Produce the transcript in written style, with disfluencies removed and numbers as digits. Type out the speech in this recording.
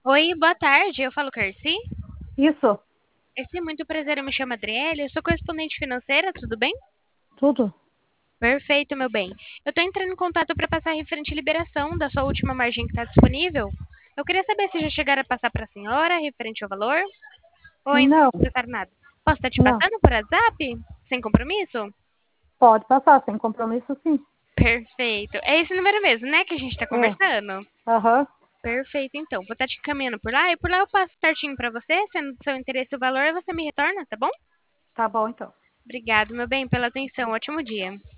Oi, boa tarde. Eu falo Carci. Isso, Esse é muito prazer. Eu me chamo Adriele. Eu sou correspondente financeira, tudo bem? tudo. Perfeito, meu bem. Eu tô entrando em contato para passar referente à liberação da sua última margem que está disponível. Eu queria saber se já chegaram a passar para a senhora referente ao valor ou ainda Não, não passaram nada. Posso estar te não. passando por WhatsApp? Sem compromisso? Pode passar, sem compromisso, sim. Perfeito. É esse número mesmo, né, que a gente está É. conversando? Aham. Perfeito, então. Vou estar te encaminhando por lá e por lá eu passo certinho para você. Sendo do seu interesse o valor, você me retorna, tá bom? Tá bom, então. Obrigado, meu bem, pela atenção. Ótimo dia.